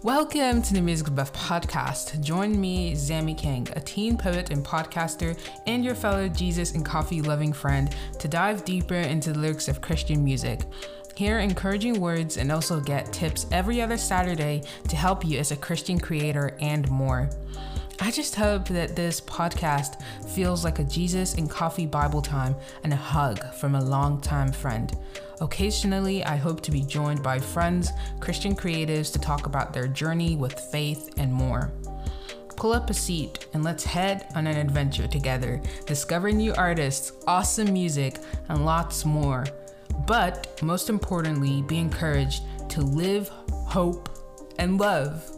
Welcome to the Music Buff Podcast. Join me, Zami King, a teen poet and podcaster, and your fellow Jesus and coffee loving friend to dive deeper into the lyrics of Christian music. Hear encouraging words and also get tips every other Saturday to help you as a Christian creator and more. I just hope that this podcast feels like a Jesus and coffee Bible time and a hug from a longtime friend. Occasionally, I hope to be joined by friends, Christian creatives to talk about their journey with faith and more. Pull up a seat and let's head on an adventure together, discover new artists, awesome music, and lots more. But most importantly, be encouraged to live, hope, and love.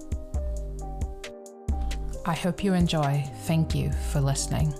I hope you enjoy. Thank you for listening.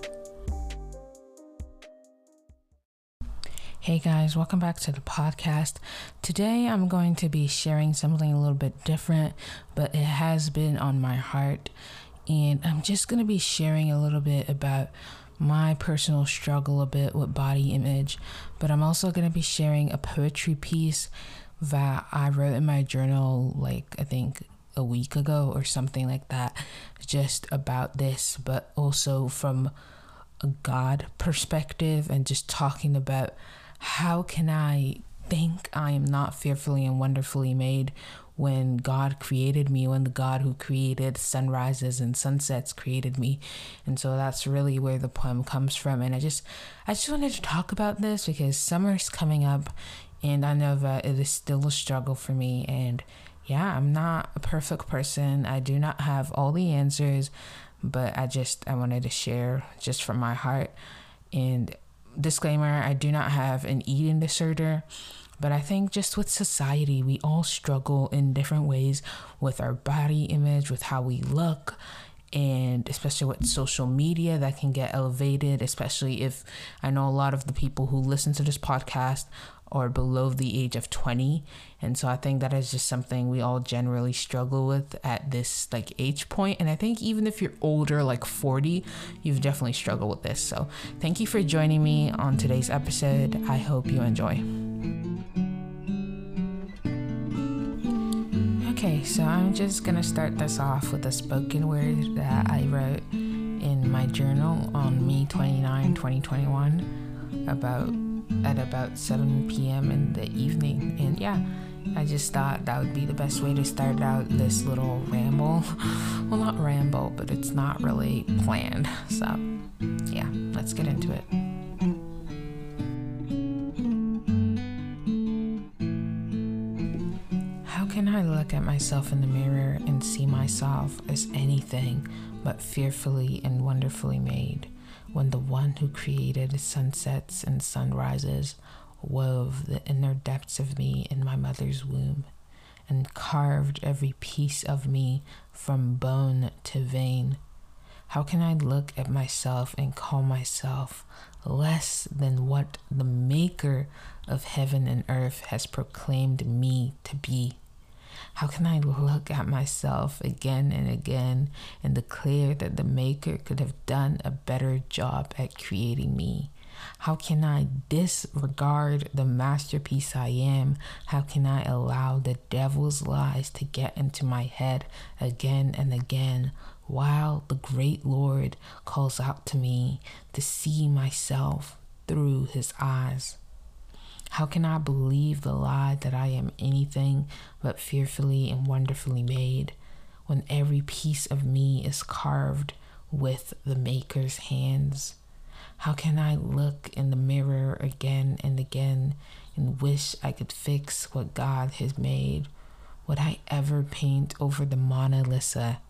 Hey guys, welcome back to the podcast. Today I'm going to be sharing something a little bit different, but it has been on my heart. And I'm just going to be sharing a little bit about my personal struggle a bit with body image, but I'm also going to be sharing a poetry piece that I wrote in my journal, I think a week ago or something like that, just about this, but also from a God perspective and just talking about how can I think I am not fearfully and wonderfully made when God created me, when the God who created sunrises and sunsets created me. And so that's really where the poem comes from. And I just wanted to talk about this because summer's coming up and I know that it is still a struggle for me. And yeah, I'm not a perfect person. I do not have all the answers, but I wanted to share just from my heart. And disclaimer, I do not have an eating disorder, but I think just with society, we all struggle in different ways with our body image, with how we look, and especially with social media that can get elevated, especially if I know a lot of the people who listen to this podcast are below the age of 20. And so I think that is just something we all generally struggle with at this age point. And I think even if you're older, 40, you've definitely struggled with this. So thank you for joining me on today's episode. I hope you enjoy. Okay, so I'm just gonna start this off with a spoken word that I wrote in my journal on May 29, 2021, at about 7 p.m. in the evening. And yeah, I just thought that would be the best way to start out this little ramble. Well, not ramble, but it's not really planned. So yeah, let's get into it. How can I look at myself in the mirror and see myself as anything but fearfully and wonderfully made, when the one who created sunsets and sunrises wove the inner depths of me in my mother's womb and carved every piece of me from bone to vein? How can I look at myself and call myself less than what the maker of heaven and earth has proclaimed me to be? How can I look at myself again and again and declare that the maker could have done a better job at creating me? How can I disregard the masterpiece I am? How can I allow the devil's lies to get into my head again and again, while the great Lord calls out to me to see myself through his eyes? How can I believe the lie that I am anything but fearfully and wonderfully made, when every piece of me is carved with the maker's hands? How can I look in the mirror again and again and wish I could fix what God has made? Would I ever paint over the Mona Lisa?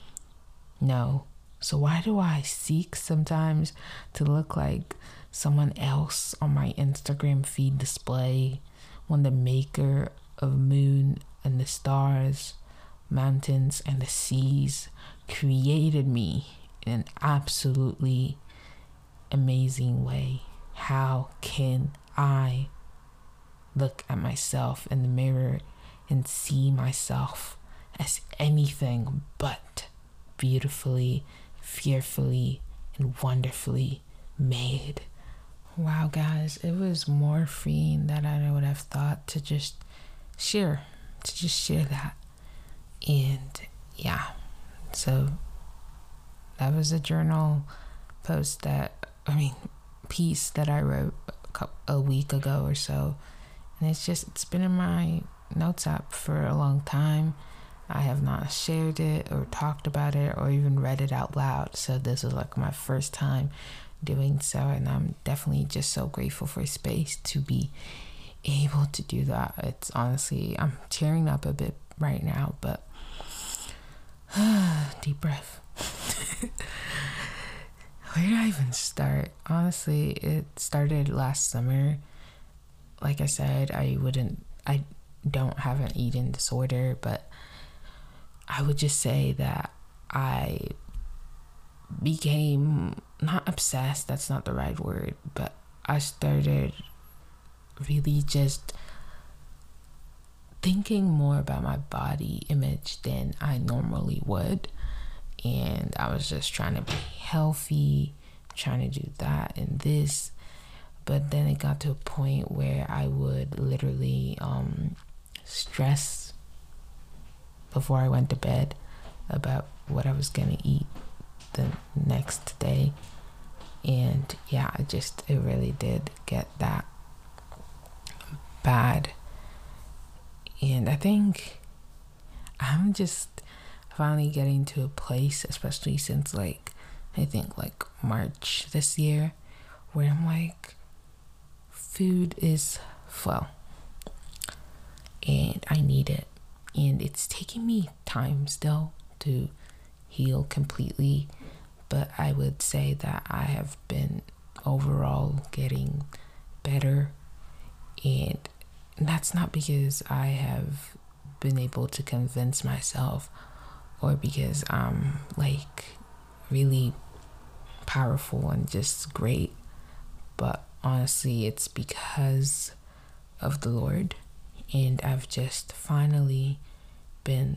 No. So why do I seek sometimes to look like someone else on my Instagram feed display, when the maker of moon and the stars, mountains and the seas created me in an absolutely amazing way? How can I look at myself in the mirror and see myself as anything but beautifully, fearfully, and wonderfully made? Wow, guys, it was more freeing than I would have thought to just share that. And yeah, so that was a journal post piece that I wrote a week ago or so. And it's been in my notes app for a long time. I have not shared it or talked about it or even read it out loud. So this is like my first time doing so. And I'm definitely just so grateful for space to be able to do that. It's honestly, I'm tearing up a bit right now, but deep breath. Where did I even start? Honestly, it started last summer. Like I said, I don't have an eating disorder, but I would just say that I became not obsessed, that's not the right word, but I started really just thinking more about my body image than I normally would. And I was just trying to be healthy, trying to do that and this. But then it got to a point where I would literally stress before I went to bed about what I was going to eat the next day. And yeah, it really did get that bad. And I think I'm just finally getting to a place, especially since I think March this year, where I'm like, food is full and I need it. And it's taking me time still to heal completely, but I would say that I have been overall getting better. And that's not because I have been able to convince myself or because I'm really powerful and just great, but honestly it's because of the Lord. And I've just finally been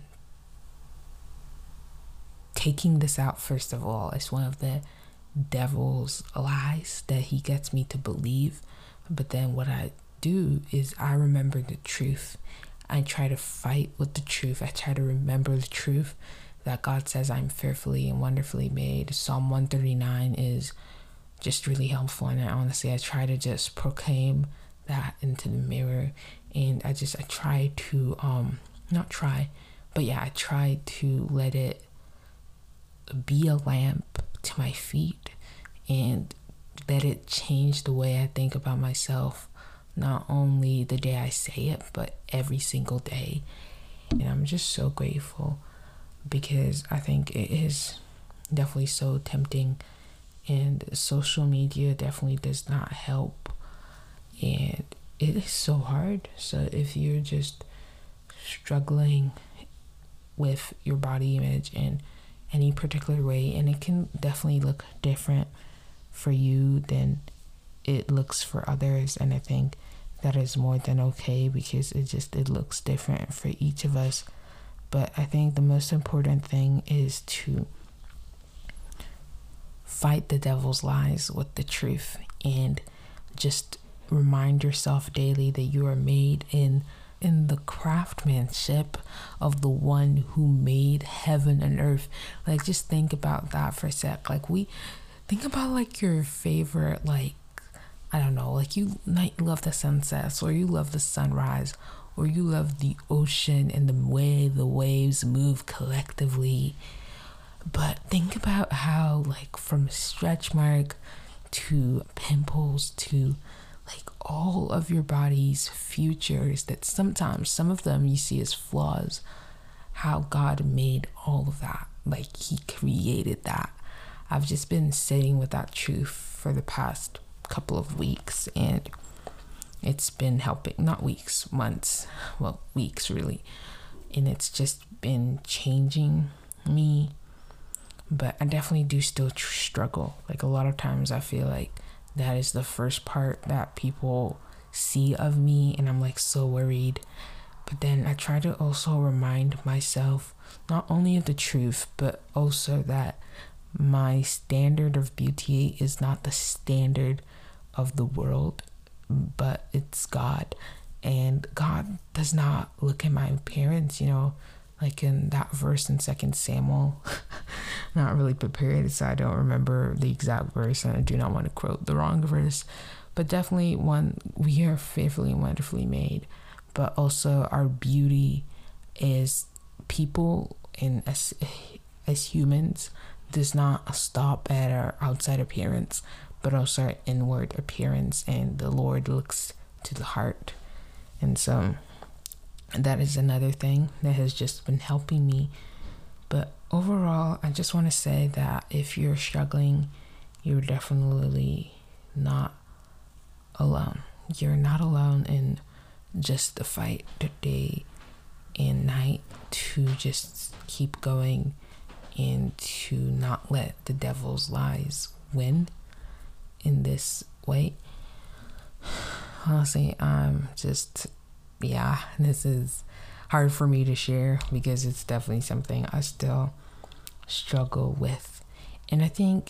taking this out. First of all, it's one of the devil's lies that he gets me to believe, but then what I do is I remember the truth. I try to fight with the truth. I try to remember the truth that God says I'm fearfully and wonderfully made. Psalm 139 is just really helpful, and I try to just proclaim that into the mirror. And I try to I try to let it be a lamp to my feet and let it change the way I think about myself, not only the day I say it, but every single day. And I'm just so grateful, because I think it is definitely so tempting, and social media definitely does not help, and it is so hard. So if you're just struggling with your body image in any particular way, and it can definitely look different for you than it looks for others, and I think that is more than okay, because it looks different for each of us. But I think the most important thing is to fight the devil's lies with the truth, and just remind yourself daily that you are made in the craftsmanship of the one who made heaven and earth. Just think about that for a sec. Think about your favorite, I don't know, you love the sunsets, or you love the sunrise, or you love the ocean and the way the waves move collectively. But think about how, from stretch mark to pimples to all of your body's features, that sometimes some of them you see as flaws, how God made all of that. He created that. I've just been sitting with that truth for the past couple of weeks, and it's been helping. Not weeks, months, well, weeks really. And it's just been changing me. But I definitely do still struggle. A lot of times I feel like that is the first part that people see of me, and I'm so worried. But then I try to also remind myself not only of the truth, but also that my standard of beauty is not the standard of the world, but it's God. And God does not look at my appearance, like in that verse in 2 Samuel. Not really prepared, so I don't remember the exact verse, and I do not want to quote the wrong verse. But definitely we are fearfully and wonderfully made. But also our beauty is people, and as humans, does not stop at our outside appearance, but also our inward appearance. And the Lord looks to the heart. And so that is another thing that has just been helping me. But overall, I just want to say that if you're struggling, you're definitely not alone. You're not alone in just the fight day and night to just keep going and to not let the devil's lies win in this way. Honestly, this is hard for me to share because it's definitely something I still struggle with. And I think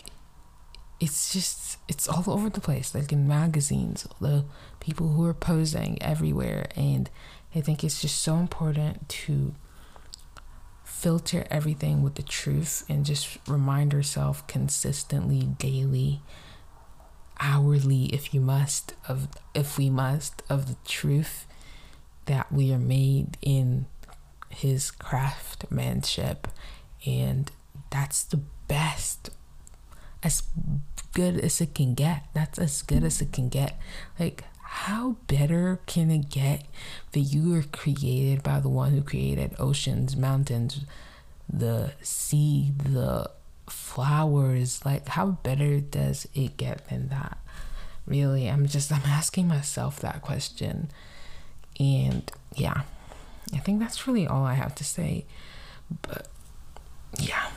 it's all over the place, like in magazines, the people who are posing everywhere. And I think it's just so important to filter everything with the truth and just remind ourselves consistently, daily, hourly, if we must, of the truth that we are made in his craftsmanship. And that's the best, as good as it can get. That's as good as it can get. Like, how better can it get that you are created by the one who created oceans, mountains, the sea, the flowers? Like, how better does it get than that? Really, I'm asking myself that question. And yeah, I think that's really all I have to say. But yeah,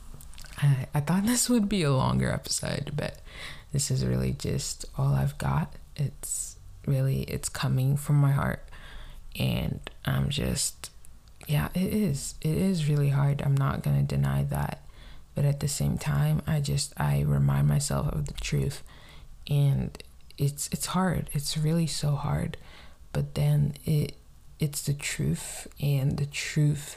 I thought this would be a longer episode, but this is really just all I've got. It's coming from my heart, and I'm just, it is really hard. I'm not gonna deny that, but at the same time, I remind myself of the truth, and it's hard. It's really so hard, but then it's the truth, and the truth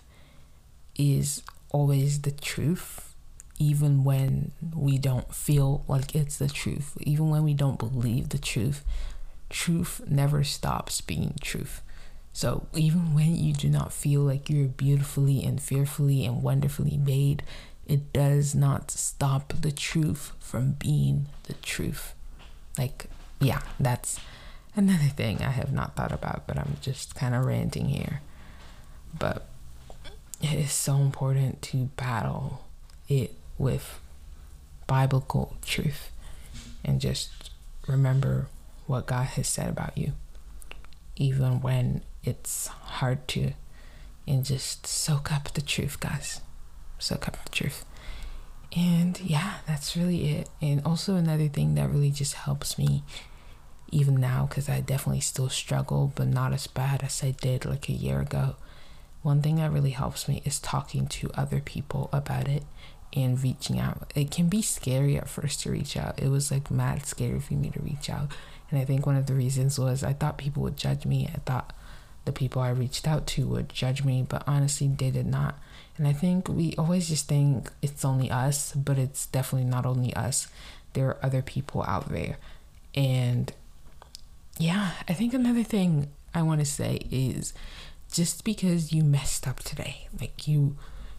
is always the truth, even when we don't feel like it's the truth, even when we don't believe the truth. Truth never stops being truth. So even when you do not feel like you're beautifully and fearfully and wonderfully made, it does not stop the truth from being the truth. Like, yeah, that's another thing I have not thought about, but I'm just kind of ranting here. But it is so important to battle it with biblical truth and just remember what God has said about you, even when it's hard to, and just soak up the truth, guys. Soak up the truth. And yeah, that's really it. And also another thing that really just helps me even now, because I definitely still struggle, but not as bad as I did like a year ago. One thing that really helps me is talking to other people about it and reaching out. It can be scary at first to reach out. It was like mad scary for me to reach out. And I think one of the reasons was I thought people would judge me. I thought the people I reached out to would judge me, but honestly, they did not. And I think we always just think it's only us, but it's definitely not only us. There are other people out there. And yeah, I think another thing I want to say is just because you messed up today, like you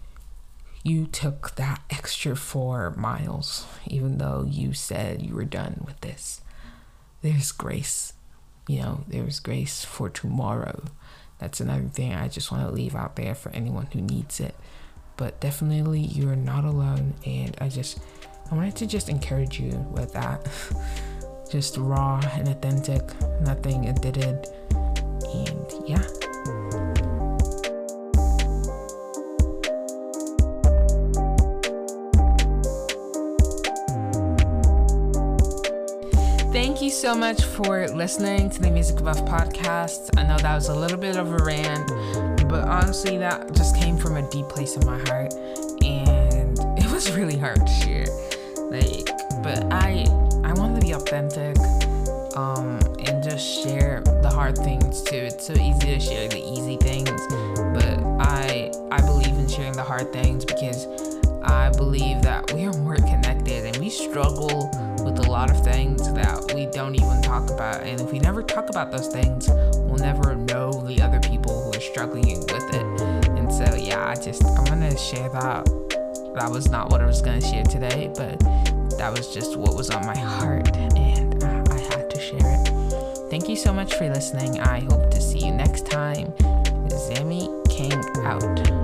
took that extra 4 miles, even though you said you were done with this, there's grace. There's grace for tomorrow. That's another thing I just want to leave out there for anyone who needs it. But definitely you're not alone, and I wanted to just encourage you with that. Just raw and authentic, nothing edited, and yeah. Thank you so much for listening to the Music Buff podcast. I know that was a little bit of a rant, but honestly, that just came from a deep place in my heart, and it was really hard to share. But I want to be authentic, and just share the hard things too. It's so easy to share the easy things, but I I believe in sharing the hard things because I believe that we are more connected and we struggle with a lot of things that we don't even talk about. And if we never talk about those things, we'll never know the other people who are struggling with it. And so, yeah, I want to share that. That was not what I was going to share today, but that was just what was on my heart, and I had to share it. Thank you so much for listening. I hope to see you next time. Zami King out.